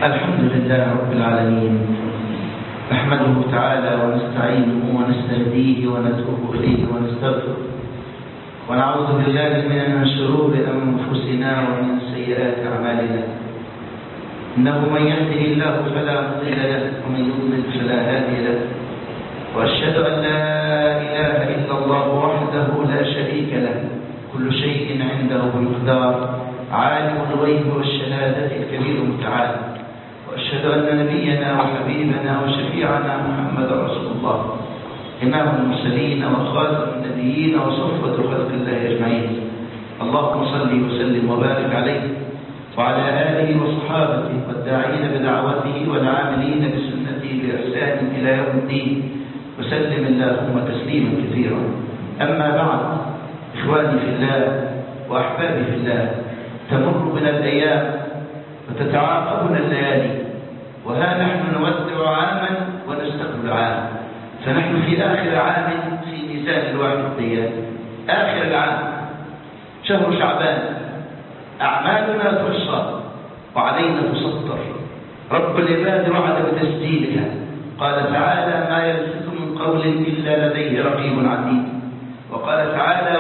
الحمد لله رب العالمين، نحمده تعالى ونستعينه ونستهديه ونتوب إليه ونستغفره، ونعوذ بالله من شرور أنفسنا ومن سيئات أعمالنا. إنه من يهده الله فلا مضل له ومن يضلل فلا هادي له، وأشهد أن لا إله إلا الله وحده لا شريك له، كل شيء عنده بمقدار، عالم الغيب والشهادة الكبير المتعال. وأشهد أن نبينا وحبيبنا وشفيعنا محمد رسول الله، إمام المرسلين وخاتم النبيين وصفوة خلق الله أجمعين. اللهم صل وسلم وبارك عليه وعلى آله وصحابته والداعين بدعوته والعاملين بسنته بإحسان إلى يوم الدين، وسلم اللهم تسليما كثيرا. أما بعد، إخواني في الله وأحبابي في الله، تمر بنا الأيام وتتعاقبنا الليالي، وها نحن نودع عاما ونستقبل عام، فنحن في آخر عام في ميزان الواحديات. آخر العام شهر شعبان، أعمالنا تحصى وعلينا تسطر. رب العباد وعد بتسجيلها، قال تعالى: ما يلفظ من قول إلا لديه رقيب عتيد. وقال تعالى: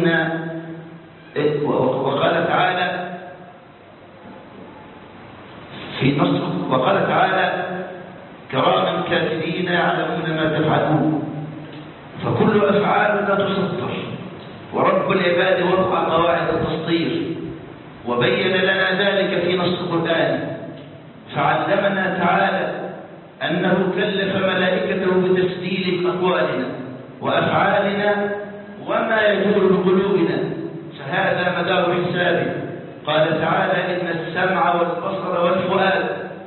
وقال تعالى في نصر، وقال تعالى: كراما كاتبين يعلمون ما تفعلون. فكل أفعالنا تسطر، ورب العباد وضع قواعد التسطير وبين لنا ذلك في نص القرآن، فعلمنا تعالى أنه كلف ملائكته بتسجيل أقوالنا وأفعالنا وما يدور بقلوبنا، فهذا مدار حسابه. قال تعالى: إن السمع والبصر والفؤاد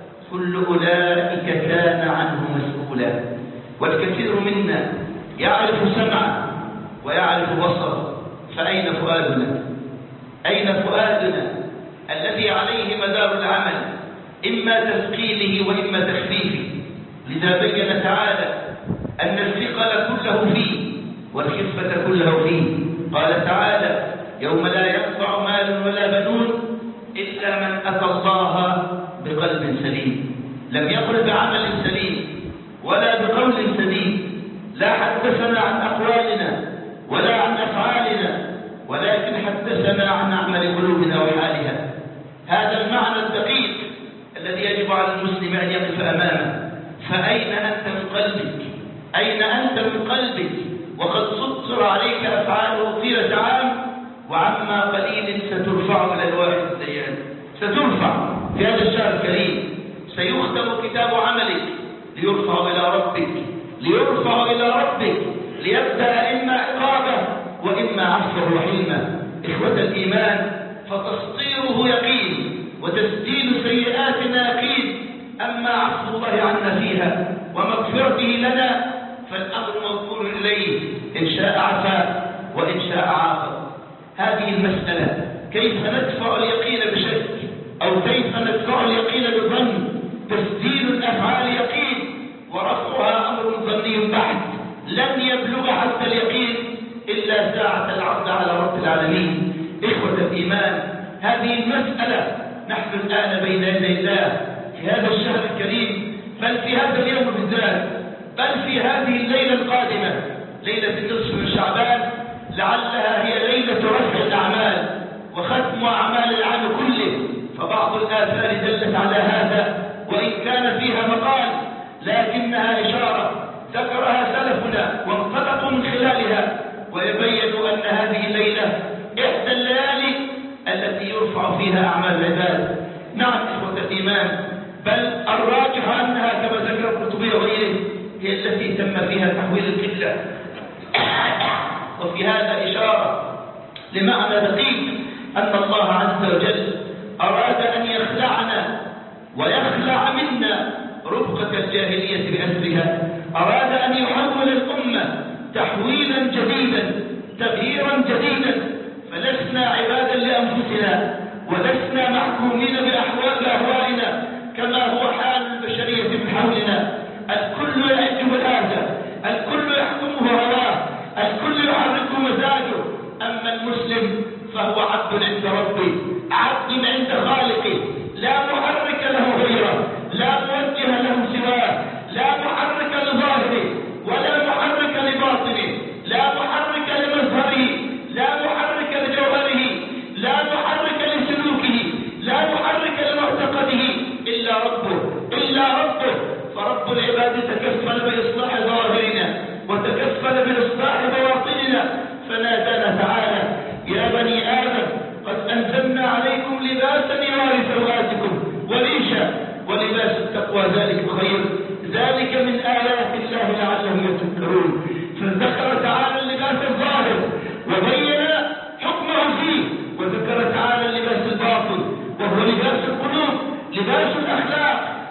كل أولئك كان عنه مسؤولا. والكثير منا يعرف سمعا ويعرف بصرا، فأين فؤادنا؟ أين فؤادنا الذي عليه مدار العمل، إما تثقيله وإما تخفيفه؟ لذا بين تعالى أن الثقل كله فيه والخفة كله فيه. قال تعالى: يوم لا ينفع مال ولا بنون إلا من أتى الله بقلب سليم. لم يقل بعمل سليم ولا بقول سليم، لا حدثنا عن أقوالنا ولا عن أفعالنا، ولكن حدثنا عن أعمال قلوبنا وحالها. هذا المعنى الدقيق الذي يجب على المسلم أن يقف أمامه. فأين أنت من قلبك؟ أين أنت من قلبك وقد سطر عليك أفعاله طيلة عام، وعما قليل سترفع إلى الواحد الديان. سترفع في هذا الشهر الكريم، سيختم كتاب عملك ليرفع إلى ربك، ليرفع إلى ربك، ليبدأ إما عقابه وإما عفوه وحلمه. إخوة الإيمان، فتسطيره يقين وتسجيل سيئاتنا يقين، أما عفو الله عنا فيها ومغفرته لنا فالأمر موكول إليه، إن شاء عفا وإن شاء عاقب. هذه المسألة، كيف ندفع اليقين بشك أو كيف ندفع اليقين بظن؟ تسجيل الأفعال يقين ورفعها أمر ظني بحت، لن يبلغ حتى اليقين إلا ساعة العرض على رب العالمين. إخوة الإيمان، هذه المسألة نحن الآن بين يدي الله في هذا الشهر الكريم، بل في هذا اليوم بالذات، بل في هذه الليلة القادمة، ليلة النصف من شعبان، لعلها هي ليلة رفع الأعمال وختم أعمال العام كله. فبعض الآثار دلت على هذا، وإن كان فيها مقال لكنها إشارة ذكرها سلفنا وانطلقوا من خلالها، ويبين أن هذه الليلة إحدى الليالي التي يرفع فيها أعمال العباد. نعم إخوة الإيمان، بل الراجح أنها كما ذكر القرطبي وغيره هي التي تم فيها تحويل القبلة. وفي هذا إشارة لمعنى دقيق، أن الله عز وجل أراد أن يخلعنا ويخلع منا رفقة الجاهلية بأسرها، أراد أن يحول الأمة تحويلا جديدا، تغييرا جديدا، فلسنا عبادا لأنفسنا ولسنا محكومين بأهوائنا كما هو حال البشرية من حولنا. الكل يعج بهذا، الكل يحكمه هواه، الكل يحركه مزاجه. أما المسلم فهو عبد عند ربه، عبد عند خالقه، لا محرك له غيره،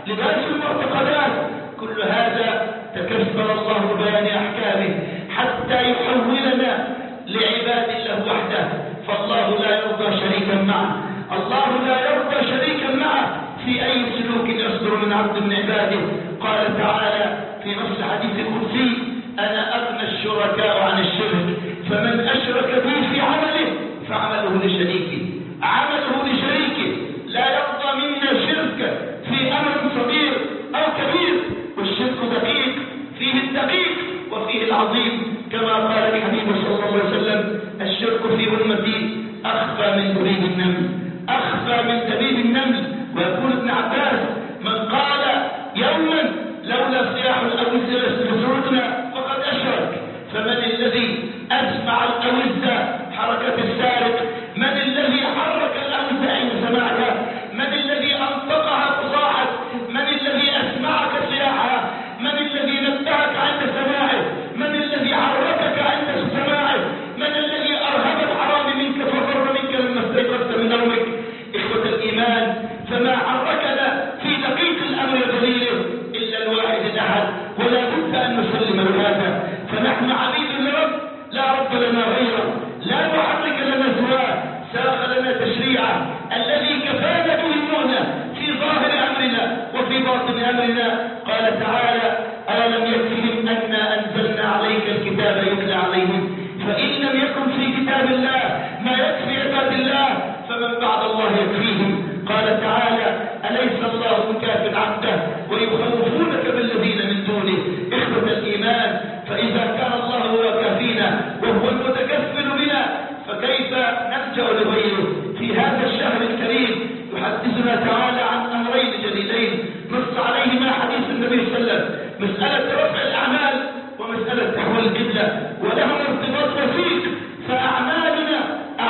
لباس المعتقدات. كل هذا تكفل الله ببيان أحكامه حتى يحولنا لعباد الله وحده. فالله لا يرضى شريكا معه، الله لا يرضى شريكا معه في أي سلوك يصدر من عبد من عباده. قال تعالى في نص الحديث القدسي: أنا أغنى الشركاء عن الشرك، فمن أشرك بي في عمله فعمله لشريكه، عمله لشريكه. لا يرضى منا الشرك في أمر صغير أو كبير، والشرك دقيق، فيه الدقيق وفيه العظيم، كما قال الحبيب صلى الله عليه وسلم: الشرك في أمتي أخفى من دبيب النمل، أخفى من دبيب النمل. ويقول ابن عباس: من قال يوما لولا صياح الأوزة لسرقنا فقد أشرك. فمن الذي أسمع الأوزة حركة السارق؟ من الذي حرك الأوزة عند سماعها؟ من الذي أنطقها فصاحت؟ من الذي أسمعك صياحها؟ من الذي نبهك عند سماعه؟ من الذي حركك عند سماعه؟ من الذي أرهب الحرام منك ففر منك لما استيقظت من نومك؟ إخوة الإيمان، فما حركنا في دقيق الأمر دليله إلا الواحد الأحد، ولا بد أن نسلم بهذا. فنحن عبيد لرب لا رب لنا غيره، لا محرك لنا سواه، ساق لنا تشريعه الذي كفانا به المهنة في ظاهر أمرنا وفي باطن أمرنا. قال تعالى: ألم يكفهم أنا أنزلنا عليك الكتاب يتلى عليهم؟ فإن لم يكن في كتاب الله ما يكفي عباد الله، فمن بعد الله يكفيهم. قال تعالى: أليس الله بكاف عبده ويخوفونك بالذين من دونه؟ إخوة الإيمان، فإذا كان الله هو كافينا وهو المتكفل بنا، فكيف نلجأ لغيره؟ في هذا الشهر الكريم يحدثنا تعالى عن أمرين جليلين نص عليهما حديث النبي صلى الله عليه وسلم: مسألة رفع الأعمال ومسألة تحويل القبلة، ولهم ارتباط وثيق. فأعمالنا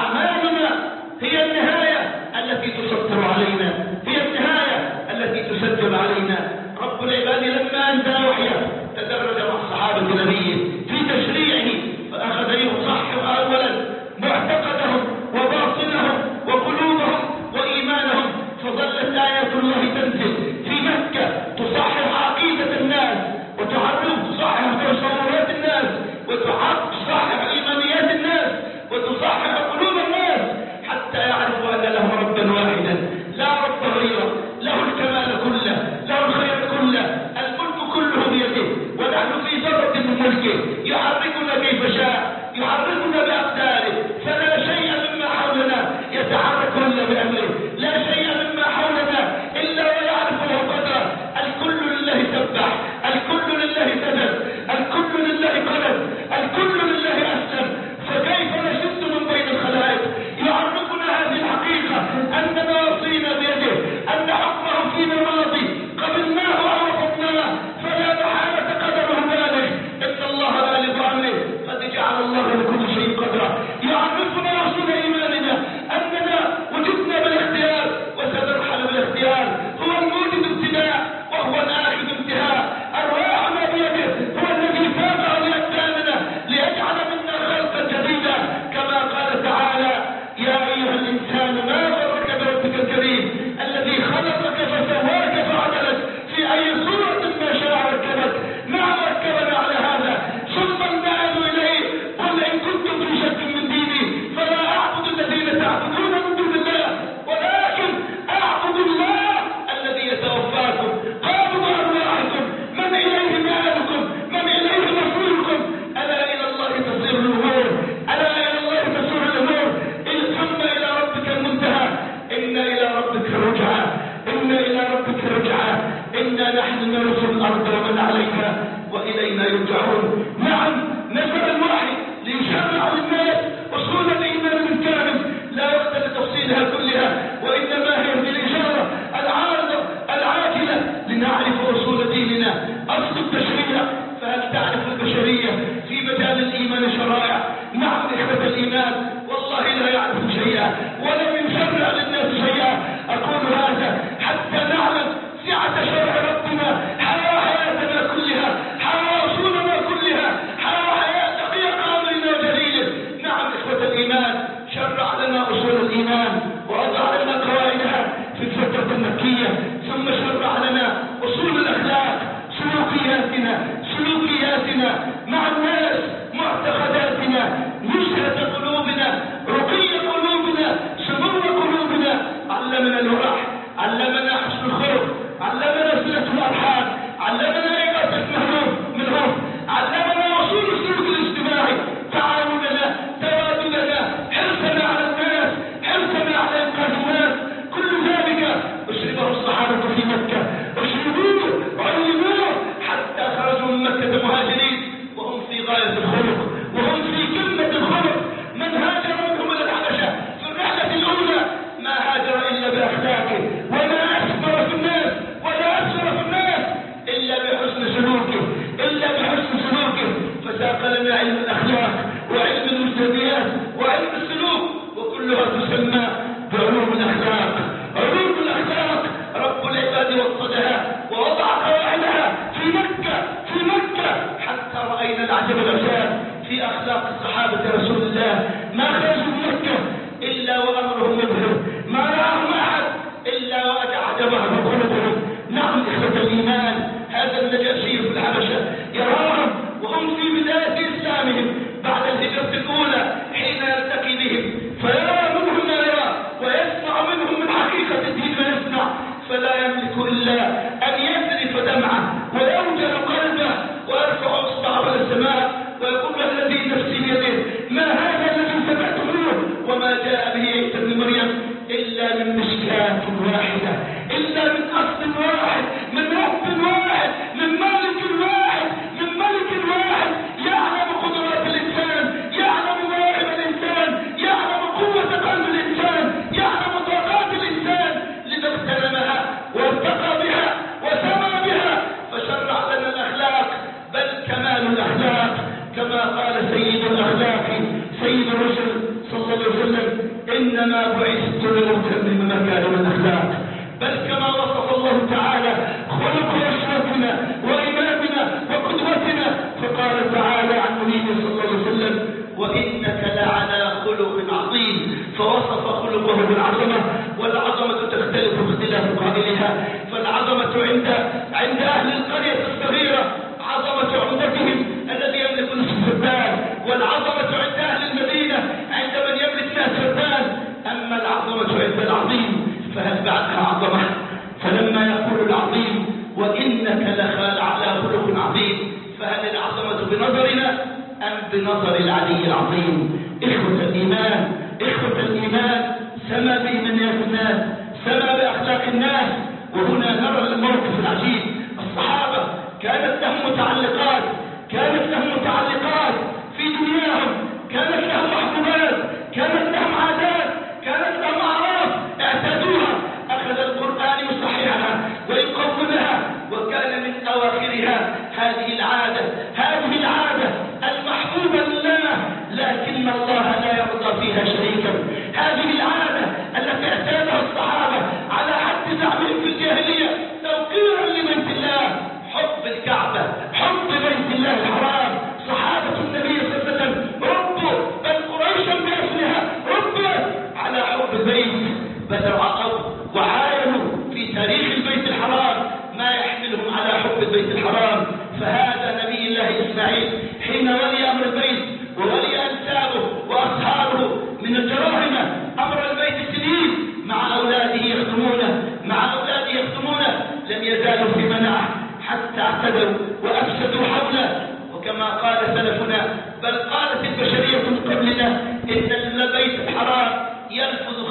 هي النهاية التي تسطر علينا، هي النهاية التي تسجل علينا. رب العباد لما أنزل وحيه تدرج مع صحابة نبيه في تشريعه، فأخذ يصحح أولا معتقدهم وباطنهم وقلوبهم وإيمانهم، فظلت آيات الله تنزل في مكة تصحح عقيدة الناس تصحح تصورات الناس وتصحح إيمانيات الناس وتصحح قلوب الناس، حتى يعرفوا أن لهم ربا واحدا لا رب غيره، له الكمال كله، له الخير كله، الملك كله بيده، ونحن في ذرة من ملكه يحركنا كيف شاء، يحركنا بأقداره. فلا شيء مما حولنا يتحرك إلا بأمره، لا شيء مما حولنا إلا ويعرف له قدره. الكل لله سبح، الكل لله سجد، الكل لله قلد، الكل لله أسلم. فكيف نشد من بين الخلائق؟ يعرفنا هذه الحقيقة أن نواصينا بيده، أن حكمه فينا ماضي، قبلناه أو رفضناه، فلا محالة قدره بالغ، إن الله بالغ أمره، قد جعل الله لكل شيء قدره. يعرفنا رسول إيماننا أننا وجدنا بالاختيار وسنرحل بالاختيار، هو الموجد ابتداء وهو الآخذ انتهاء. أرواحنا بيده، هو الذي تابع لأبداننا ليجعل منا خلقا جديدا، كما قال تعالى: يا أيها الإنسان ما غرك بربك الكريم الذي خلقك فسواك فعدلك في أي صورة ما شاء ركبك. نعم ركبنا على هذا، ثم النعم إليه. قل إن كنتم في شك من ديني فلا أعبد الذين تعبدون من دون الله، ولكن أعبد الله الذي يتوفاكم. قالوا أرواحكم من إليه مآلكم، من إليه مصيركم. ألا إلى الله تصير الأمور، ألا إلى الله تصير الأمور، ثم إلى ربك المنتهى. إن إلى ربك الرجعى، إن إلى ربك الرجعى، إنا نحن نرث الأرض ومن عليها وإلينا يرجعون. نعم، نزل الوحي ليشرع للناس أصول الإيمان الكامل، لا وقت لتفصيلها كلها، وإنما هي بالإشارة العارضة العاجلة لنعرف أصول ديننا، أصل التشريع. فهل تعرف البشرية في مجال الإيمان شرائع؟ نعم إخوة الإيمان، والله لا يعرف شيئا ولم يشرع للناس شيئا. أقول هذا حتى نعلم سعة شرع ربنا، حياة حياتنا كلها، حياة أصولنا كلها، حياة أملاك واحدة إلا من أصل واحد، من رب واحد، من ملك واحد، من ملك واحد يعلم قدرات الإنسان، يعلم مواهب الإنسان، يعلم قوة قلب الإنسان، يعلم طاقات الإنسان، لذا اغتنمها وارتقى بها وسمى بها فشرع لنا الأخلاق، بل كمال الأخلاق كما قال سيد الأخلاق سيد الرسل صلى الله عليه وسلم: إنما بعثت لأتمم مكارم الأخلاق. بل كما وصف الله تعالى خلق أسوتنا وإمامنا وقدوتنا، فقال تعالى عن نبيه صلى الله عليه وسلم: وإنك لعلى خلق عظيم، فوصف خلقه بالعظمة، والعظمة تختلف اختلاف قائلها، فالعظمة عند أهل القرية الصغيرة عظمة عمدتهم الذي يملك نصف فدان، والعظمة عند أهل المدينة عند من يملك 100 فدان. أما العظمة عند العظيم فهل بعدها عظمة؟ فلما يقول العظيم: وإنك لعلى خلق عظيم، فهل العظمة بنظرنا أم بنظر العلي العظيم؟ إخوة الإيمان، إخوة الإيمان، سما بإيمانيات الناس، سما بأخلاق الناس. وهنا نرى الموقف العجيب. الصحابة كانت لهم متعلقات، كانت لهم متعلقات في دنياهم، كانت لهم محبوبات، كانت لهم عادات، كانت لهم أعراف اعتادوها. أخذ القرآن يصححها ويقومها، وكان من أواخرها هذه العادة، هذه العادة المحبوبة لله لكن الله لا يرضى فيها شريكا. هذه العادة التي اعتادها الصحابة على حد زعمهم في الجاهلية توقيرا لبيت الله، حب الكعبة، حب بيت الله الحرام. صحابة النبي صلى الله عليه وسلم ربوا بل قريشا بأسرها ربوا على حب البيت، بل رأوا وعاينوا في تاريخ البيت الحرام ما يحملهم على حب البيت الحرام. فهذا نبي الله إسماعيل حين ولي أمر البيت وولي أنسابه وأصهاره من الجراحم أمر البيت سنين مع أولاده يخدمونه، مع أولاده يخدمونه، لم يزالوا في منعه حتى اعتدوا وأفسدوا حوله. وكما قال سلفنا بل قالت البشرية من قبلنا: إن البيت الحرام ينفذ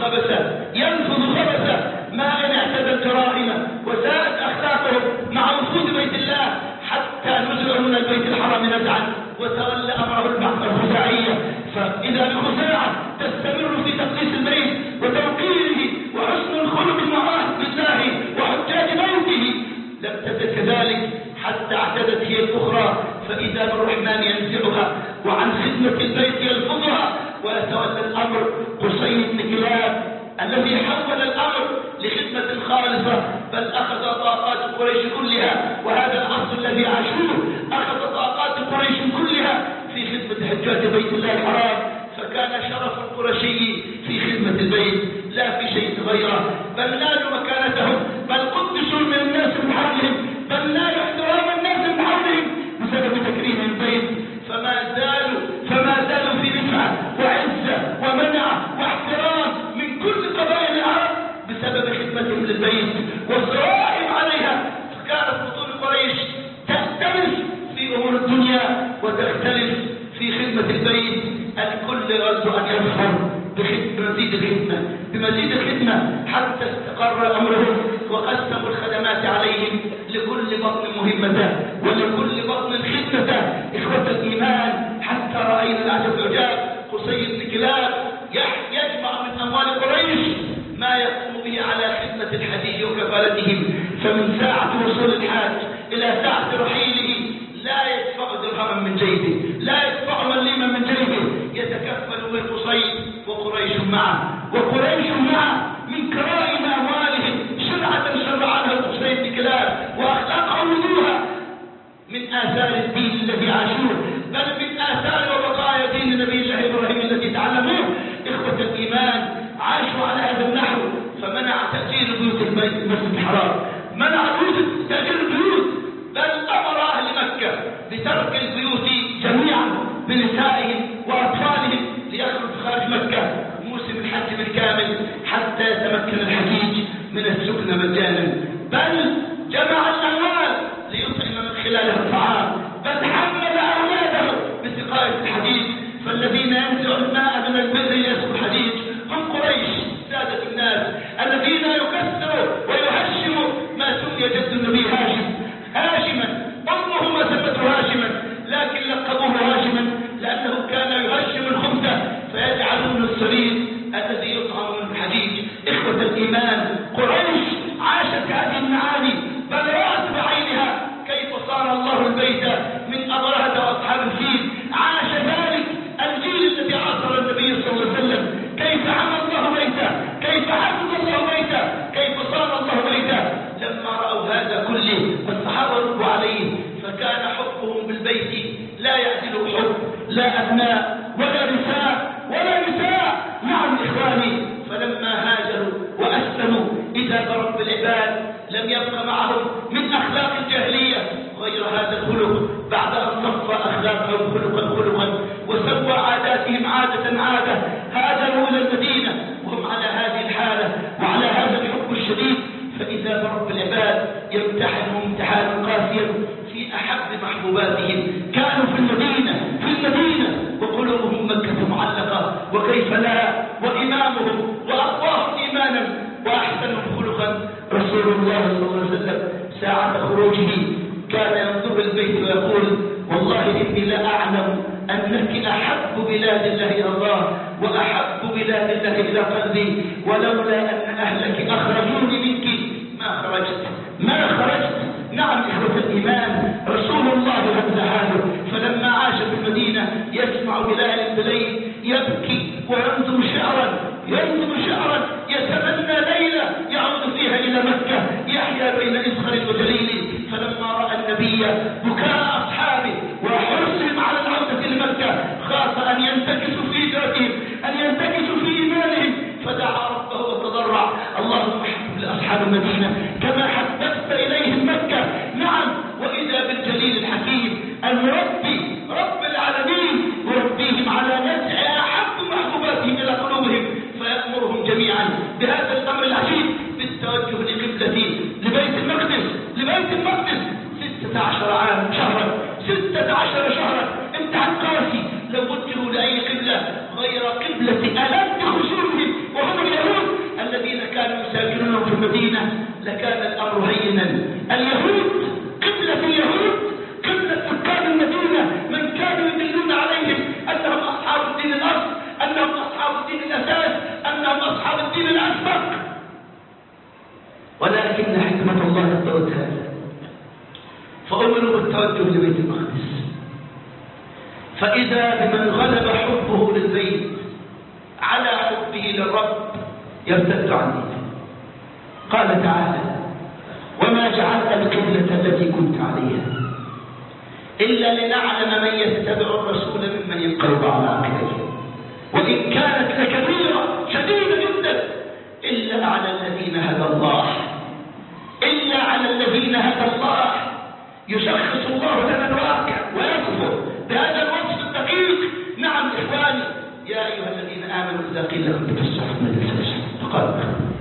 خبثه ما إن اعتدى الجرائم وزادت أخلاقهم مع وفود بيت الله حتى نزلوا من البيت الحرام نزعا وتولى أمره الخزاعية. فإذا الخزاعة تستمر في تقديس البيت وتوقيره وحسن الخلق مع أهل الله وحجاج بيته، لم تزل كذلك حتى اعتدت هي الأخرى، فإذا بالرحمن ينزعها وعن خدمة البيت يلفظها ويتولى الأمر قصي بن كلاب الذي حول الأمر لخدمة خالصة، بل أخذ طاقات قريش كلها، وهذا الأصل الذي عاشوه، أخذ طاقات قريش كلها في خدمة حجاج بيت الله الحرام. فكان شرف القرشي في خدمة البيت لا في شيء غيره، بل نالوا مكانتهم، بل قدسوا من الناس من حولهم، بل نالوا احترام الناس من حولهم بسبب تكريم البيت. فما زالوا في رفعة وعزة ومنعة واحترام من كل قبائل العرب بسبب خدمتهم للبيت والصرائم عليها. فكانت بطون قريش تختلف في أمور الدنيا وتختلف في خدمة البيت. الكل يرد أن يظهر بمزيد الخدمة حتى استقر أمرهم وقسموا الخدمات عليهم، لكل بطن مهمته ولكل بطن خدمته. إخوة الإيمان، حتى رأينا العجب العجاب قصي بن كلاب يجمع من أموال قريش ما يقوم به على خدمة الحجيج وكفالتهم، فمن ساعة وصول الحاج إلى ساعة رحيله لا يدفع درهما من جيبه، لا يدفع مليما من جيبه، يتكفل بالقصي وقريش معه من كرائم أموالهم شرعة شرعها القصي بن كلاب وأخلاق عودوها من آثار الدين الذي عاشوه، بل من آثار وبقايا دين نبي الله إبراهيم الذي تعلموه. إخوة الإيمان، عاشوا على هذا النحو، فمنع تأجير بيوت المسجد الحرام، منع تأجير البيوت، بل أمر أهل مكة بترك البيوت جميعا بنسائهم وأطفالهم ليخرجوا خارج مكة موسم الحج بالكامل حتى يتمكن الحجيج من السكن مجانا، بل جمع الأموال ليطعم من خلالها الطعام، بل حمل أولاده بسقاية الحديد. فالذين ينزعوا الماء من البئر ليسقوا الحديد هم قريش سادة الناس الذين يكسرون رب العباد لم يبق معهم من أخلاق الجاهلية غير هذا الخلق، بعد أن صفى أخلاقهم خلقا وسوى عاداتهم عادة هاجروا إلى المدينة وهم على هذه الحالة وعلى هذا الحب الشديد، فإذا برب العباد يمتحنهم امتحانا قاسيا في أحب محبوباتهم. كانوا في المدينة وقلوبهم مكة معلقة، وكيف لا، وإمامهم وأقواهم إيمانا وأحسنهم خلقا رسول الله صلى الله عليه وسلم ساعة خروجه كان ينظر البيت ويقول: والله إني لأعلم أنك أحب بلاد الله إلى الله وأحب بلاد الله إلى قلبي، ولولا أن أهلك أخرجوني منك ما خرجت. نعم إخوة الإيمان، رسول الله هذا حاله، فلما عاش في المدينة يسمع بلال بالليل يبكي وينظم شعرا يتمنى ليلة يعود فيها إلى مكة يحيا بين إسخر وجليل. فلما رأى النبي بكاء أصحابه وحرصهم على العودة لمكة خاف أن ينتكسوا في ذاتهم، أن ينتكسوا في إيمانهم، فدعا ربه وتضرع: اللهم حبب لأصحاب المدينة كما حببت إليهم مكة. نعم، وإذا بالجليل الحكيم المربي رب العالمين يربيهم على نزع أحب محبوباتهم إلى قلوبهم، فيأمرهم جميعا بهذا الأمر العجيب بالتوجه لقبلة لبيت المقدس 16 شهرا امتحان قاسي. لو وجهوا لأي قبلة غير قبلة ألد خشوعهم وهم اليهود الذين كانوا يساكنون في المدينة لكان الأمر هينا. اليهود، قبلة سكان المدينة، من كانوا يدلون عليهم أنهم أصحاب الدين الأصل، أنهم أصحاب الدين الأساس، أنهم أصحاب الدين الأسبق، ولكن حكمة الله اقتضت هذا فأمروا بالتوجه لبيت المقدس. فإذا بمن غلب حبه للبيت على حبه للرب يرتد عن دينه. قال تعالى: وما جعلنا القبلة التي كنت عليها إلا لنعلم من يتبع الرسول ممن ينقلب على عقبيه وإن كانت لكبيرة شديدة جدا إلا على الذين هدى الله يشخص الله لنا الواقع ويصفه بهذا الوصف الدقيق. نعم إخواني، يا أيها الذين آمنوا إذا قيل لكم تفسحوا في مجالس فقالوا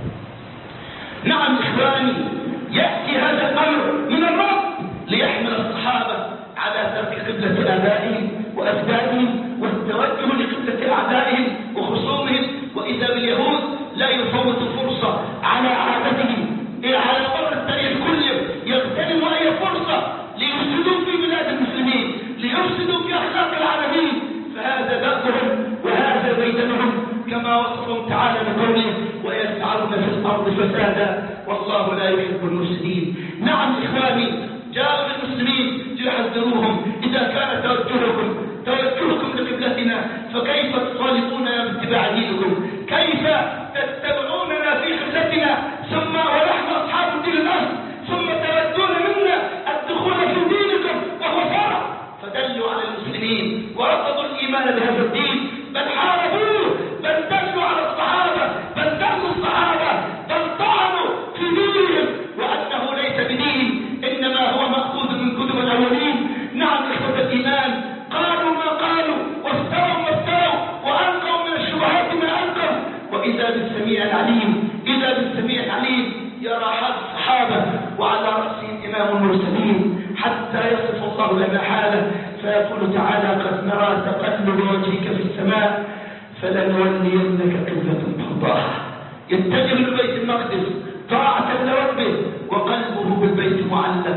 نعم إخواني، يأتي هذا الأمر من الرب ليحمل الصحابة على ترك قبلة آبائهم وأجدادهم والتوجه لقبلة أعدائهم وخصومهم. وإذا باليهود لا يفوت فرصة على عادتهم على مر التاريخ كله، يغتنموا أي فرصة ليفسدوا في بلاد المسلمين، ليفسدوا في أخلاق العالمين. فهذا دأبهم وهذا بيدنهم كما وصفهم تعالى بقوله: ويسعون في الأرض فسادا والله لا يحب المفسدين. نعم إخواني، جاءوا للمسلمين ليحذروهم: إذا كان توجهكم لقبلتنا فكيف تطالبوننا باتباع دينكم؟ كيف تتبعوننا في قبلتنا ثم ونحن أصحاب الدين الأصل ثم تردون منا الدخول في دينكم وهو فرع؟ فدلوا على المسلمين ورفضوا الإيمان بهذا الدين، بل حاربوه، بل دلوا على الصحابة، بل دلوا الصحابة، بل طعنوا في دينهم وأنه ليس بدين إنما هو مأخوذ من كتب الأولين. نعم إخوة الإيمان، قالوا ما قالوا وافتروا ما افتروا وألقوا من الشبهات ما ألقوا. وإذا بالسميع العليم يرى حال الصحابة وعلى رأسهم إمام المرسلين حتى يصف الله لنا حاله فيقول تعالى: قد نرى تقلب وجهك في السماء فلنولينك قبلة ترضاها. يتجه لبيت المقدس طاعة لربه وقلبه بالبيت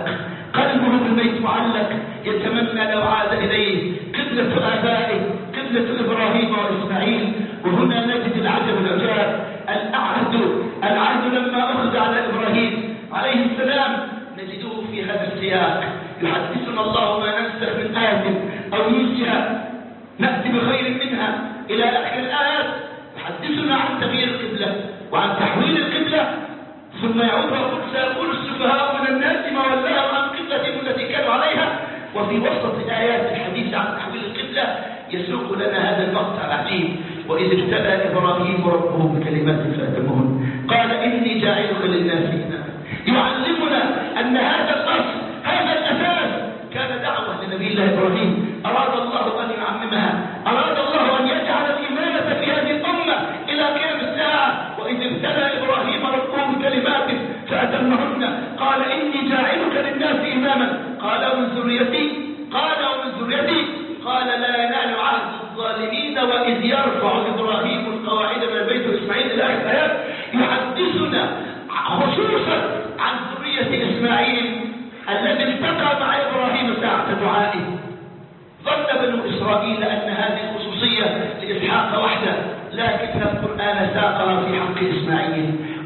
معلق، يتمنى لو عاد إليه قبلة آبائه، قبلة إبراهيم وإسماعيل. وهنا نجد العجاب العهد لما أخذ على إبراهيم عليه السلام نجده في هذا السياق. يحدثنا الله ما ننسخ من آية أو ننسها نأتي بخير منها إلى آخر الآيات. يحدثنا عن تغيير القبلة وعن تحويل القبلة، ثم يعود ويقول: سيقول السفهاء من الناس ما ولاهم عن قبلتهم التي كانوا عليها. وفي وسط آيات الحديث عن تحويل القبلة يسوق لنا هذا المقطع العجيب: وإذ ابتلى إبراهيم ربه بكلمات فأتمهن قال إني جاعلك للناس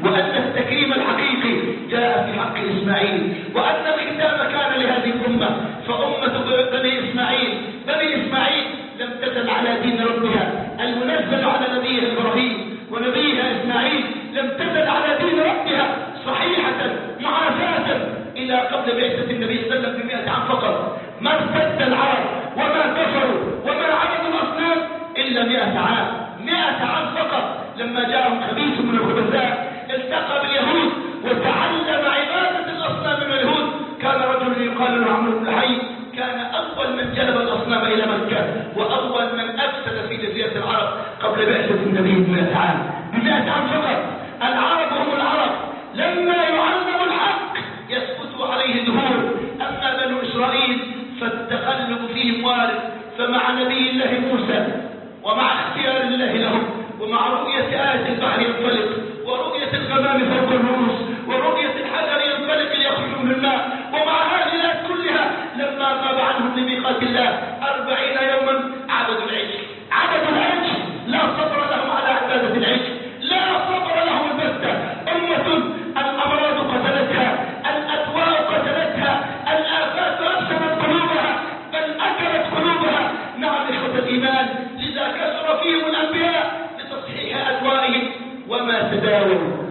وأن التكريم الحقيقي جاء في حق إسماعيل، وأن الختام كان لهذه الأمة. فأمة بني إسماعيل لم تزل على دين ربها المنزل على نبيه إبراهيم ونبيها إسماعيل، لم تزل على دين ربها صحيحة معافاة إلى قبل بعثة النبي صلى الله عليه وسلم ب100 عام فقط. ما ارتد العرب وما كفروا وما عبدوا الأصنام إلا 100 عام، 100 عام فقط. لما جاءهم خبيث من الخبثاء التقى باليهود وتعلم عبادة الأصنام من اليهود. كان رجل يقال له عمرو بن الحي، كان أول من جلب الأصنام إلى مكة وأول من أفسد في جزيرة العرب قبل بعثة النبي ب100 عام. ب100 عام فقط. العرب هم العرب لما يعلموا الحق يسكتوا عليه دهور. أما بنو إسرائيل فالتقلب فيهم وارد. فمع نبي الله موسى ومع اختيار الله لهم ومع رؤية آية البحر ينفلق ورؤية الغمام فوق الرؤوس ورؤية الحجر ينفلق ليخرج من الماء، ومع هذه الآيات كلها لما غاب عنهم لميقات الله 40 يوما عبدوا العجل. لا صبر لهم على عبادة العجل، لا صبر لهم البتة. أمة الأمراض قتلتها، الأدواء قتلتها، الآفات أفسدت قلوبها بل أكلت قلوبها. نعم إخوة الإيمان، لذا كثر فيهم الأنبياء لتصحيح أدوائهم وما تداووا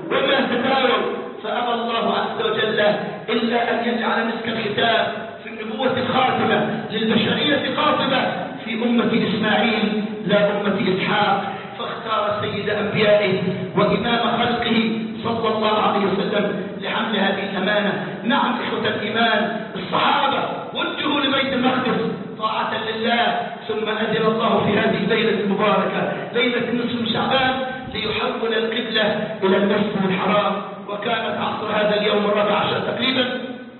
فأبى الله عز وجل إلا أن يجعل مسك الختام في النبوة الخاتمة للبشرية قاطبة في أمة إسماعيل لا أمة إسحاق. فاختار سيد أنبيائه وإمام خلقه صلى الله عليه وسلم لحمل هذه الأمانة. نعم إخوة الإيمان، الصحابة وجهوا لبيت المقدس طاعة لله، ثم أذن الله في هذه الليلة المباركة ليلة نصف من شعبان ليحول القبلة إلى المسجد الحرام. وكانت عصر هذا اليوم 14 تقريبا.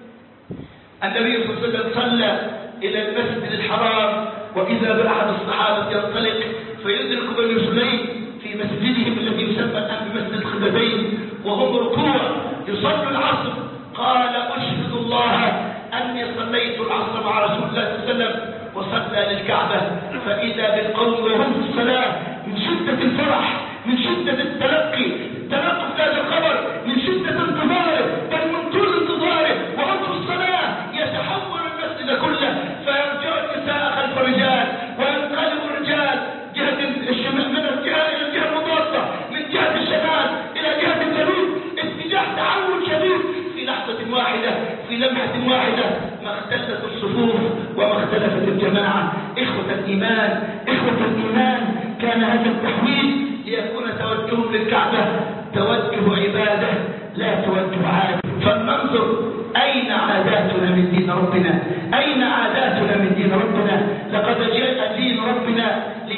النبي صلى الله عليه وسلم صلى إلى المسجد الحرام، وإذا بأحد الصحابة ينطلق فيدرك بني سليم في مسجدهم الذي يسمى الآن بمسجد الخدتين وهم ركوع يصلوا العصر. قال أشهد الله أني صليت العصر مع رسول الله صلى الله عليه وسلم وصلى للكعبة، فإذا بالقوم وهم في الصلاة من شدة الفرح، من شدة التلقي هذا الخبر، من شدة انتظاره بل من طول انتظاره وهم في الصلاة يتحول المسجد كله، فيرجع النساء خلف الرجال وينقلب الرجال جهة الشمال من الجهة إلى الجهة المضادة، من جهة الشمال إلى جهة الجنوب، اتجاه تحول شديد في لحظة واحدة، في لمحة واحدة. ما اختلفت الصفوف وما اختلفت الجماعة. إخوة الإيمان كان هذا التحويل ليكون توجههم للكعبة توجه عبادة لا توجه عادة. فلننظر أين عاداتنا من دين ربنا، أين عاداتنا من دين ربنا. لقد جاء دين ربنا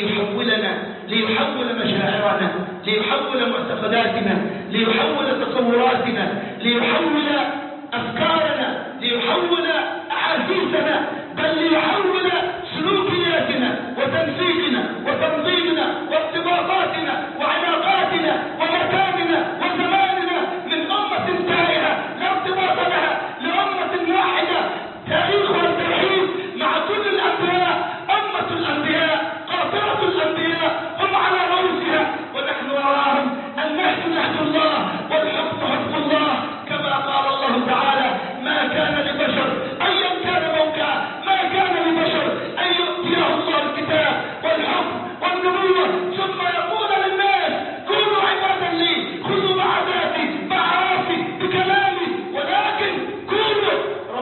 ليحول مشاعرنا، ليحول معتقداتنا، ليحول تصوراتنا، ليحول أفكارنا، ليحول أحاسيسنا، بل ليحول سلوكياتنا وتنسيقنا وتنظيمنا وارتباطاتنا وعلاقاتنا ومكاننا وزماننا من أمة تائهة لا ارتباط لها لأمة واحدة تاريخها التوحيد مع كل الأنبياء. أمة الأنبياء قاطرة الأنبياء هم على رؤوسها ونحن وراءهم. النهج نهج الله والحكم حكم الله، كما قال الله تعالى: ما كان لبشر أيا كان موقعه، ما كان لبشر أن يؤتيه الله الكتاب والحكم والنبوة ثم يقول للناس كونوا عبادا لي، خذوا بعاداتي بعرافي بكلامي، ولكن كونوا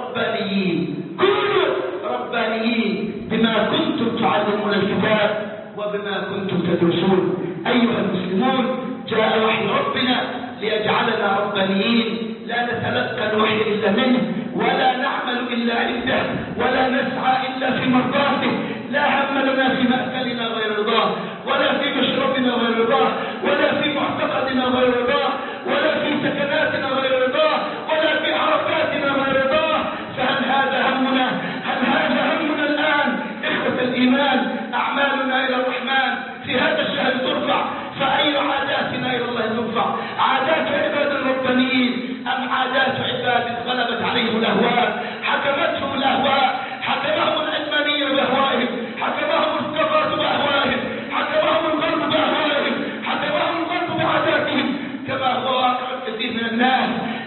ربانيين بما كنتم تعلمون الكتاب وبما كنتم تدرسون. أيها المسلمون، جاء وحي ربنا ليجعلنا ربانيين، لا نتلقى الوحي إلا منه، ولا نعمل إلا عنده، ولا نسعى إلا في مرضاته. لا هم لنا في مأكلنا غير رضاه، ولا في مشربنا غير رضاه، ولا في معتقدنا غير رضاه، ولا في سكناتنا غير رضاه، ولا في حركاتنا غير رضاه. فهل هذا همنا؟ هل هذا همنا الآن؟ إخوة الإيمان، أعمالنا إلى الرحمن في هذا الشهر ترفع، فأي عاداتنا إلى الله ترفع؟ عادات عباد الربانيين أم عادات عباد غلبت عليهم الأهواء، حكمتهم الأهواء، حكمهم العلمانية بأهوائهم، حكمهم الثقافة بأهوائهم، حكمهم الغرب بأهوائهم، حكمهم الغرب بعاداتهم، كما هو واقع في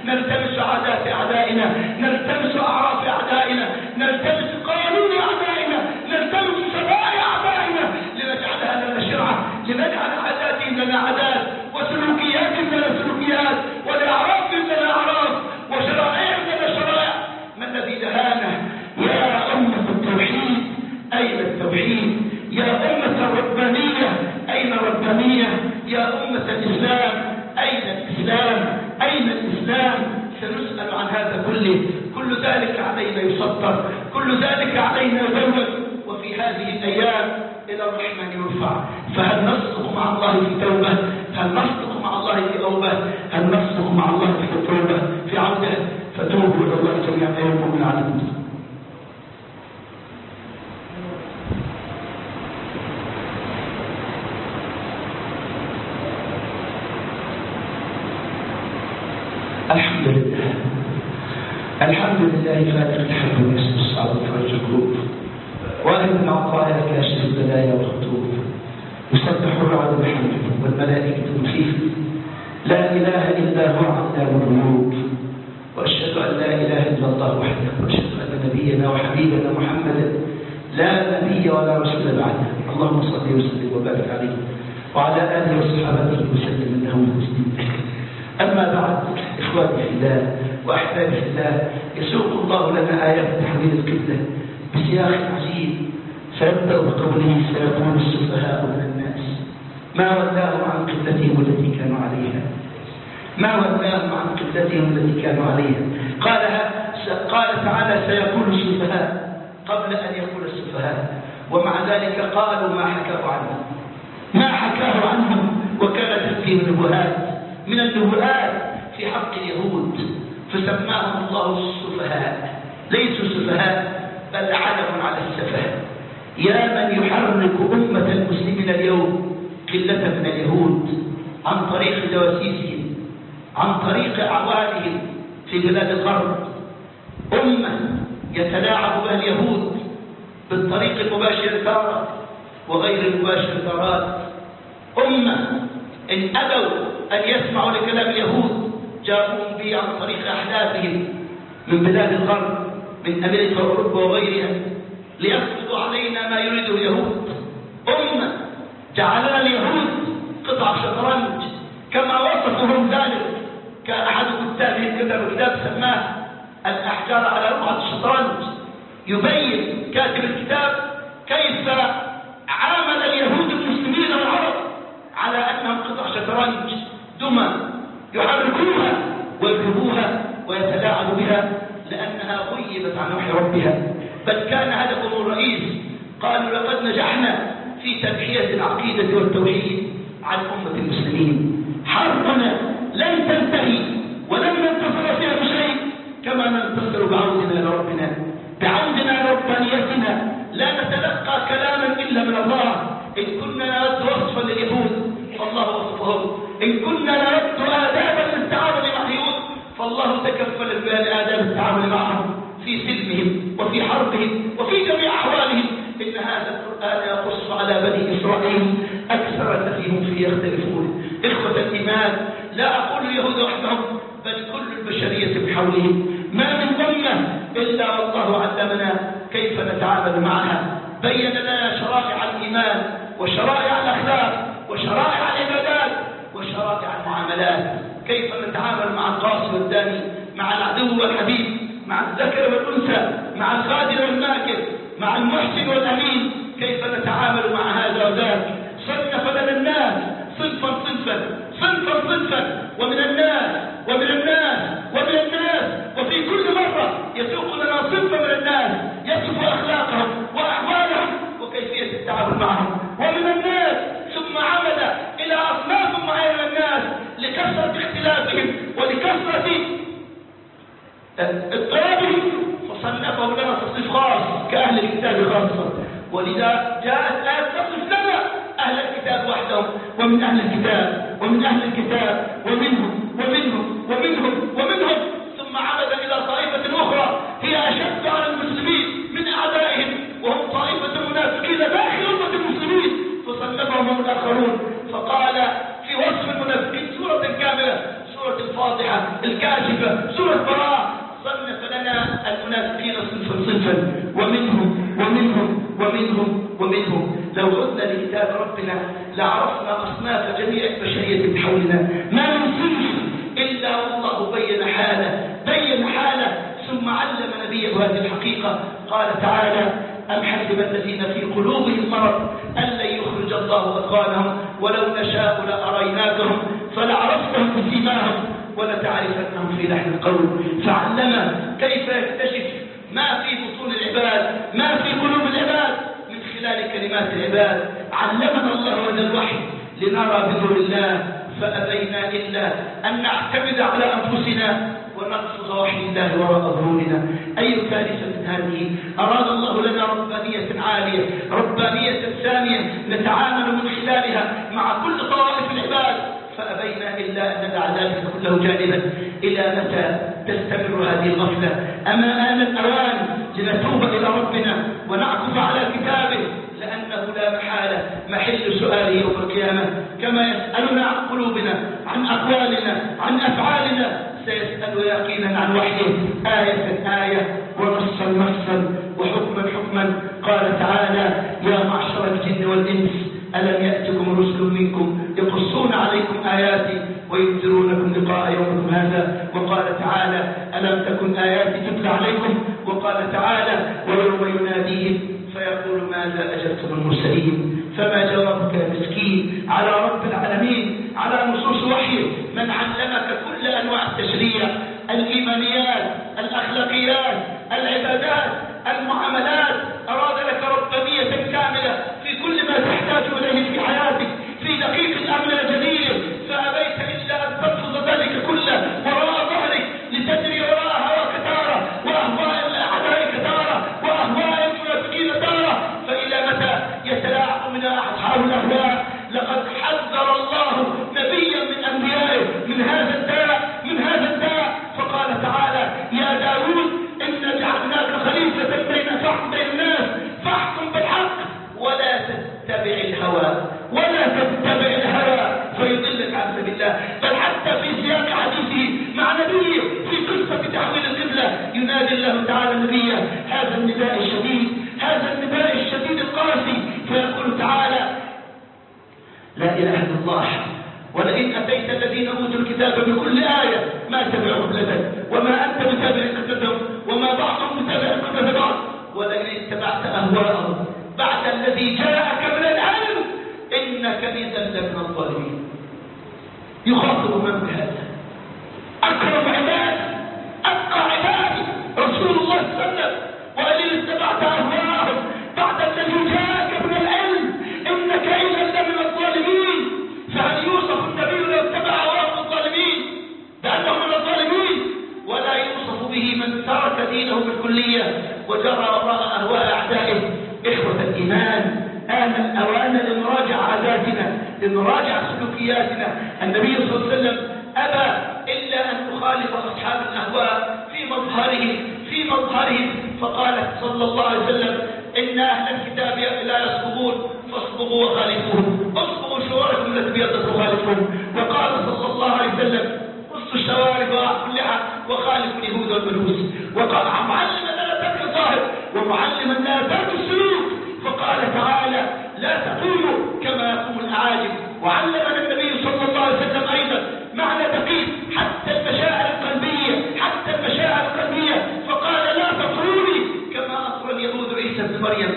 نلتمس عادات أعدائنا، نلتمس أعراف أعدائنا، نلتمس قانون أعدائنا، نلتمس شرائع أعدائنا لنجعلها لنا شرعة، لنجعل عاداتهم لنا عادات، وسلوكياتهم لنا سلوكيات، والأعراف لنا أعراف، وشرائعهم لنا شرائع. ما الذي دهانا؟ يا أمة التوحيد أين التوحيد؟ يا أمة الربانية أين الربانية؟ يا أمة الإسلام أين الإسلام؟ أين الإسلام؟ سنسأل عن هذا كله. كل ذلك علينا يسطر، كل ذلك علينا يدور. وفي هذه الأيام إلى الرحمن يرفع. فهل نصدق مع الله في توبة؟ هل نصدق مع الله في أوبة؟ هل نصدق مع الله في توبة في عودة؟ فتوبوا إلى الله جميعا أيها المؤمنون عليكم. الحمد لله، الحمد لله فاتح الحب والنسب الصعب وفرج القلوب، واهب العطايا كاشف البلايا والخطوب، يسبح الرعد بحمده والملائكة تنفيه، لا إله إلا هو علام الغيوب، وأشهد أن لا إله إلا الله وحده، وأشهد أن نبينا وحبيبنا محمدا لا نبي ولا رسول بعده. اللهم صل وسلم وبارك عليه وعلى آله وصحبه وسلم إنه تسليما. أما بعد، إخواني في الله وأحبابي في الله، يسوق الله لنا آيات تحويل القبلة بسياق عجيب، فيبدأ بقوله: سيقول السفهاء من الناس ما ولاهم عن قبلتهم التي كانوا عليها، ما ولاهم عن قبلتهم التي كانوا عليها. قال تعالى: سيقول السفهاء قبل أن يقول السفهاء، ومع ذلك قالوا ما حكاه عنهم، وكانت فيه من النبوءات في حق اليهود، فسماهم الله السفهاء. ليسوا سفهاء بل علم على السفه. يا من يحرك أمة المسلمين اليوم قلة من اليهود عن طريق جواسيسهم، عن طريق أعوانهم في بلاد الغرب، أمة يتلاعب بها اليهود بالطريق المباشر تارة وغير المباشر تارات، أمة إن أبوا أن يسمعوا لكلام اليهود جاءوهم به عن طريق أحداثهم من بلاد الغرب، من أمريكا وأوروبا وغيرها، ليفرضوا علينا ما يريده اليهود. أمة جعلنا اليهود قطع شطرنج كما وصفهم ذلك. كان أحد كتابهم كتب كتاب سماه الأحجار على رقعة الشطرنج، يبين كاتب الكتاب كيف عامل اليهود المسلمين والعرب على أنهم قطع شطرنج دمى يحركوها ويكتبوها ويتلاعبوا بها لأنها غيبت عن وحي ربها. بل كان هدفهم الرئيس، قالوا: لقد نجحنا في تنحية العقيدة والتوحيد عن أمة المسلمين. حربنا لن تنتهي ولن ننتصر فيها بشيء كما ننتصر بعودنا لربنا، بعودنا لربانيتنا. لا نتلقى كلاما إلا من الله. إن كنا نرد وصفا لليهود فالله وصفهم، إن كنا نرد آدابا للتعامل مع اليهود فالله تكفل بآداب التعامل معهم في سلمهم وفي حربهم وفي جميع أحوالهم. إن هذا القرآن يقص على بني إسرائيل أكثر الذي هم فيه يختلفون. إخوة الإيمان، لا أقول اليهود وحدهم بل كل البشرية بحولهم. ما من أمة إلا والله علمنا كيف نتعامل معها، بين لنا شرائع الإيمان وشرائع الأخلاق وشرائع العبادات وشرائع المعاملات، كيف نتعامل مع القاصي والداني، مع العدو والحبيب، مع الذكر والأنثى، مع الخادم والماكر، مع المحسن والأمين، كيف نتعامل مع هذا وذاك. صنف لنا الناس صنفا صنفا صنفا صنفا، ومن الناس وفي كل مرة يسوق لنا صنفا من الناس يصف أخلاقهم وأحوالهم وكيفية التعامل معهم. ومن الناس ثم عمل إلى أصناف معينة من الناس لكثرة اختلافهم ولكثرة اضطرابهم، فصنفهم لنا تصنيف خاص كأهل الكتاب خاصة. ولذا جاءت آية تصف لنا أهل الكتاب وحدهم، ومن أهل الكتاب ومن أهل الكتاب ومنهم ومنهم ومنهم ومنهم، ثم عمد إلى طائفة أخرى هي أشد على المسلمين من أعدائهم، وهم طائفة المنافقين داخل أمة المسلمين، فصنفهم الآخرون. فقال في وصف المنافقين سورة كاملة، سورة الفاطر: الواضحة الكاشفة، سورة براءة صنف لنا المنافقين صنفا ومنهم. لو عدنا لكتاب ربنا لعرفنا أصناف جميع البشرية من حولنا، ما ننسيه إلا والله بين حاله ثم علم نبيه هذه الحقيقة. قال تعالى: أم حسب الذين في قلوبهم مرض أن لن يخرج الله أضغانهم ولو نشاء لأريناكهم فلعرفتهم بسيماهم ولتعرفنهم في لحن القول. فعلم كيف يكتشف ما في بطون العباد، ما في قلوب العباد من خلال كلمات العباد. علمنا الله هذا الوحي لنرى بنور الله، فأبينا إلا أن نعتمد على أنفسنا ونرفض وحي الله وراء ظهورنا. أي ثالثة هذه؟ أراد الله لنا ربانية عالية، ربانية سامية نتعامل من خلالها مع كل طوائف العباد، فأبينا إلا أن ندع ذلك كله جانبا. إلى متى تستمر هذه الغفلة؟ أما آن الأوان لنتوب إلى ربنا ونعكف على كتابه، لأنه لا محالة محل سؤاله يوم القيامة. كما يسألنا عن قلوبنا، عن أقوالنا، عن أفعالنا، سيسأل يقينا عن وحيه آية ونصا وحكما. قال تعالى: يا معشر الجن والإنس ألم يأتكم رسل منكم يقصون عليكم آياتي وينذرونكم لقاء يومكم هذا. وقال تعالى: ألم تكن آياتي تتلى عليكم. وقال تعالى: ويوم يناديهم فيقول ماذا أجبتم المرسلين. فما جوابك يا مسكين على رب العالمين، على نصوص وحيه، من علمك كل أنواع التشريع، الإيمانيات، الأخلاقيات، العبادات، المعاملات، أراد لك ربانية كاملة في كل ما تحتاج إليه في حياتك، في دقيق الأمن الجليل، فأبيت إلا أن ترفض ذلك كله وراء ظهرك لتجري وراء هواك تارة، وأهواء أعدائك تارة، وأهواء المنافقين تارة. فإلى متى يتلاعب من أصحاب الأهواء؟ لقد حذر الله نبيا من أنبيائه من هذا الداء، فقال تعالى: يا داود إنا جعلناك خليفة بين الناس فاحكم بالحق ولا تتبع الهوى فيضلك عن سبيل الله. بل حتى في سياق حديثه مع نبيه في قصة تحويل القبلة ينادي الله تعالى نبيه هذا النداء الشديد القاسي، فيقول تعالى: لا إله إلا الله ولئن أتيت الذين أوتوا الكتاب بكل آية ما تبعوا قبلتك وما أنت متابع قبلتهم وما بعضهم متابع قبلة بعض ولئن اتبعت أهواءهم بعد الذي جاءك من العلم إنك إذا لمن الظالمين. يخاطب من بهذا؟ أكرم عباد، أتقى عباد رسول الله صلى الله عليه وسلم. وإن اتبعت أهواءهم بعد الذي جاءك من العلم إنك إذا لمن الظالمين. فهل يوصف النبي لو اتبع هواه الظالمين بأنه من الظالمين؟ ولا يوصف به من ترك دينه بالكلية وجرى وراء أهواء أعدائه. إخوة الإيمان، آن الأوان لنراجع عاداتنا، لنراجع سلوكياتنا. النبي صلى الله عليه وسلم أبى إلا أن يخالف أصحاب الأهواء في مظهرهم، فقال صلى الله عليه وسلم: إن أهل الكتاب لا يصبغون فاصبغوا وخالفوهم، اصبغوا شواربكم التي بيضت وخالفوهم. وقال صلى الله عليه وسلم: قصوا الشوارب كلها وخالفوا اليهود والمجوس. وقال معلما لا ترك الظاهر ومعلما لا ترك السلوك. فقال تعالى: لا تقولوا كما يقول الأعاجم. وعلمنا النبي صلى الله عليه وسلم أيضا معنى دقيق حتى المشاعر القلبية، فقال: لا تطروني كما أطر اليهود عيسى ابن مريم.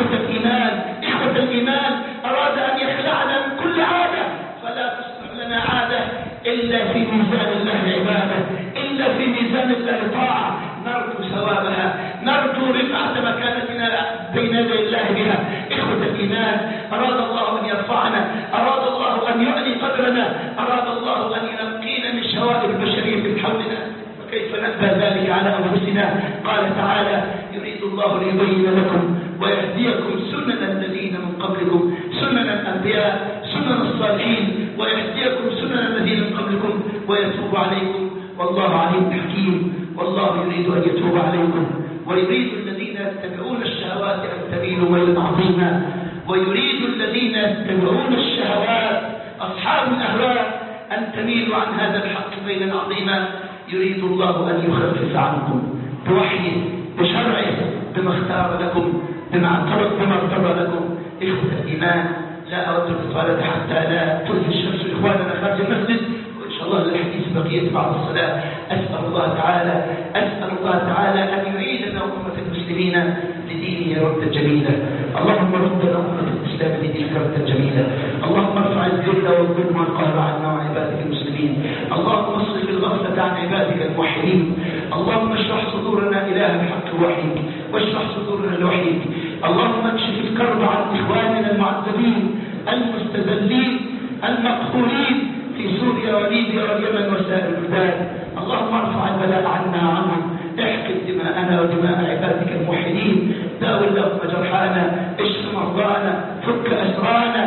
إخوة الإيمان، أراد أن يخلعنا من كل عادة، فلا تصلح لنا عادة إلا في ميزان الله عبادة، إلا في ميزان الله طاعة، نرجو ثوابها، نرجو رفعة مكانتنا بين يدي الله بها. إخوة الإيمان، أراد الله أن يرفعنا، أراد الله أن يعلي قدرنا، أراد الله أن ينقينا من شوائب البشرية من حولنا، فكيف نأبى ذلك على أنفسنا؟ قال تعالى: يريد الله ليبين لكم ويهديكم سنن الذين من قبلكم، سنن الأنبياء، سنن الصالحين، ويهديكم سنن الذين من قبلكم ويتوب عليكم، والله عليم حكيم. والله يريد أن يتوب عليكم، ويريد الذين يتبعون الشهوات أن تميلوا ميلا عظيما، ويريد الذين يتبعون الشهوات أصحاب الأهواء أن تميلوا عن هذا الحق ميلا عظيما. يريد الله أن يخفف عنكم بوحيه بشرعه بما اختار لكم بما ارتضى لكم. إخوة الإيمان، لا أود الإطالة حتى لا تؤذي الشمس إخواننا خارج المسجد، وإن شاء الله الحديث بقية بعد الصلاة. أسأل الله تعالى أن يعيدنا أمة المسلمين لدينه ردا جميلا. اللهم ردنا أمة الإسلام لدينك ردا جميلا. اللهم ارفع الذل والظلم والقهر عنا وعن عبادك المسلمين. اللهم اصرف الغفلة عن عبادك الموحدين. اللهم اشرح صدورنا إله الحق الوحيد، واشرح صدورنا الوحيد. اللهم اكشف الكرب عن إخواننا المعذبين المستذلين المقهورين في سوريا وليبيا واليمن وسائر البلاد. اللهم ارفع البلاء عنا وعنهم. احقن دماءنا ودماء عبادك الموحدين. داوي اللهم جرحانا، اشف مرضانا، فك أسرانا،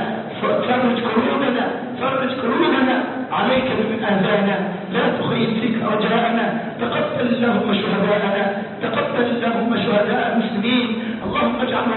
فرج كروبنا عليك بمن آذانا. لا تخيب فيك رجاءنا. تقبل اللهم شهداءنا، تقبل اللهم شهداء المسلمين. اللهم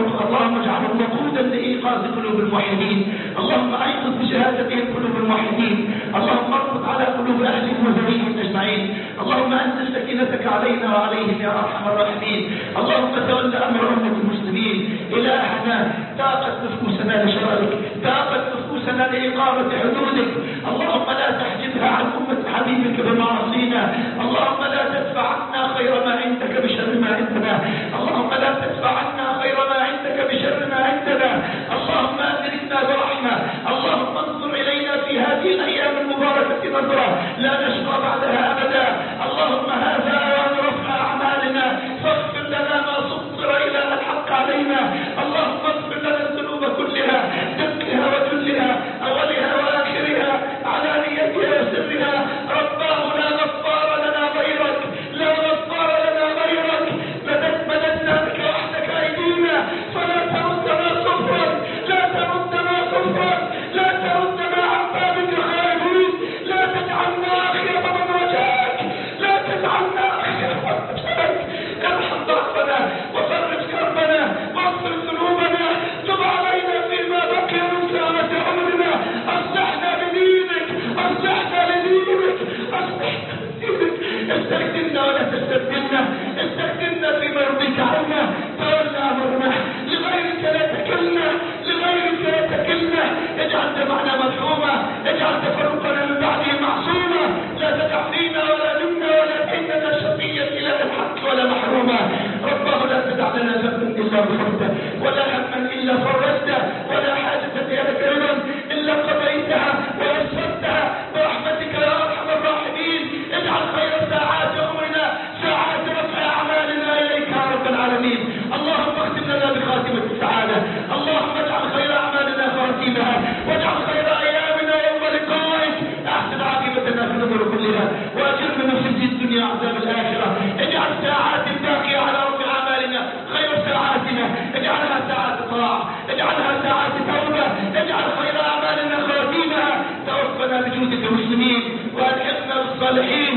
اجعلهم وقودا لإيقاظ قلوب الموحدين. اللهم أيقظ بشهادتهم قلوب الموحدين. اللهم اربط على قلوب أهلهم وذريهم أجمعين. اللهم أنزل سكينتك علينا وعليهم يا أرحم الراحمين. اللهم تول أمر أمة المسلمين. إلهنا تاقت نفوسنا لشرارك، تاقت نفوسنا لإقامة حدودك. اللهم لا تحجبها عن أمة حبيبك بمعاصينا. اللهم لا تدفع عنا خير ما عندك بشر ما عندنا. اللهم لا تدفع عنا خير ما عندك بشر ما عندنا. اللهم أدركنا برحمة. اللهم انظر إلينا في هذه الأيام المباركة نظرة لا نشقى بعدها أبدا. اللهم هذا أوان رفع أعمالنا، فاغفر لنا ما سطر إلى الحق علينا. اللهم اغفر لنا الذنوب كلها، دقها وجلها، أولها وآخرها، علانيتها وسرها. رباه لا غفار لنا غيرك، لا غفار لنا غيرك. مددنا بك وحدك أيدينا، فلا تردنا صفرا، لا تردنا صفرا، لا تردنا عن بابك خائفين. لا تجعلنا أخيب من رجاك، لا تجعلنا أخيب من رجاك. ارحم ضعفنا وفرج كربنا واغفر ذنوبنا. تب علينا فيما بقي من ساعة عمرنا. أصلحنا بدينك، أصلحنا لدينك، أصلحنا لدينك. استخدمنا ولا تستبدلنا، استخدمنا فيما يرضيك عنا. تولى أمرنا، لغيرك لا تكلنا، لغيرك لا تكلنا. اجعل جمعنا مرحوما، اجعل تفرقنا من بعده معصوما. لا تدع فينا ولا منا ولا بيننا شقيا إلى الحق ولا محروما. رباه لا تدع لنا ذنبا إلا غفرته، ولا هما إلا فرجته، ولا حاجة هي لك رضا إلا قضيتها ويسرتها برحمتك يا أرحم الراحمين. اجعل خير ساعات عمرنا ساعات رفع أعمالنا إليك يا رب العالمين. اللهم اختم لنا بخاتمة السعادة. اللهم اجعل خير أعمالنا خواتيمها، واجعل خير أيامنا يوم لقائك. أحسن عاقبتنا في الأمور كلها، وأجرنا من خزي الدنيا وعذاب الآخرة. اجعل ساعات الباقية على رب أعمالنا خير ساعاتنا. اجعلها ساعات طاعة، اجعلها ساعات توبة، اجعل خير أعمالنا خواتيمها. توفنا بجودك مسلمين وألحقنا بالصالحين.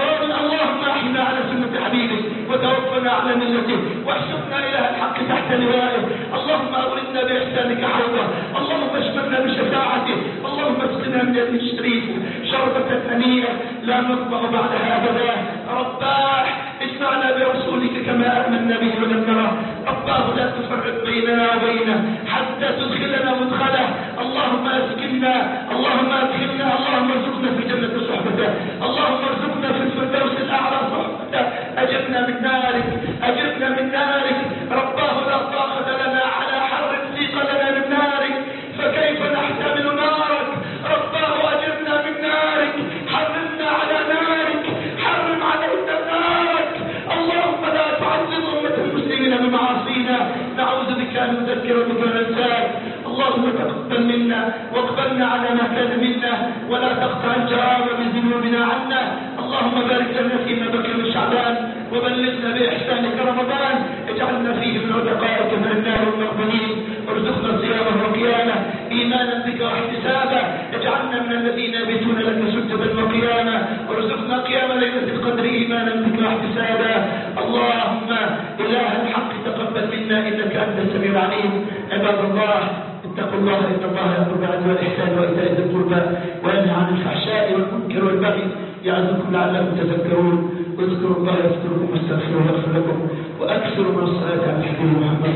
اللهم احنا على سنة حبيبك، وتوفنا على ملته، واحشرنا إلى الحق تحت لوائه. اللهم أوردنا بإحسانك حوضه، اللهم اشملنا بشفاعته. اللهم اسقنا من يده الشريف شربة هنيئة لا نطمع بعدها أبدا. رباه اجمعنا برسولك كما آمنا به ولم نره. رباه لا تفرق بيننا وبينه حتى تدخلنا مدخله. اللهم اسكننا، اللهم ادخلنا، اللهم ارزقنا في الجنة صحبته، اللهم ارزقنا في الفردوس الأعلى صحبته. أجرنا من نارك، أجرنا من نارك. رباه لا طاقة لنا على حر سيق لنا من نارك، فكيف نحتمل نارك. رباه أجرنا من نارك، حرمنا على نارك، حرم علينا نارك. اللهم لا تعذب أمة المسلمين بمعاصينا. نعوذ بك أن نذكر بك وننساك. اللهم تقبل منا واقبلنا على ما كان منا، ولا تقطع الجرام بذنوبنا عنا. اللهم بارك لنا فيما بقي من شعبان، وبلغنا بإحسانك رمضان. اجعلنا فيه من عتقائك من النار المقبلين. وارزقنا صيامه وقيامه إيمانا بك واحتسابا. اجعلنا من الذين يبيتون لك سجدا وقياما. وارزقنا قيام ليلة القدر إيمانا بك واحتسابا. اللهم إله الحق تقبل منا إنك أنت السميع العليم. عباد الله، اتقوا الله إن الله يأمر بالعدل والإحسان وإيتاء ذي القربى وينهى عن الفحشاء والمنكر والبغي يعظكم لعلكم تذكرون. واذكروا الله يذكركم واستغفروه يغفر لكم وأكثروا من الصلاة على الحبيب محمد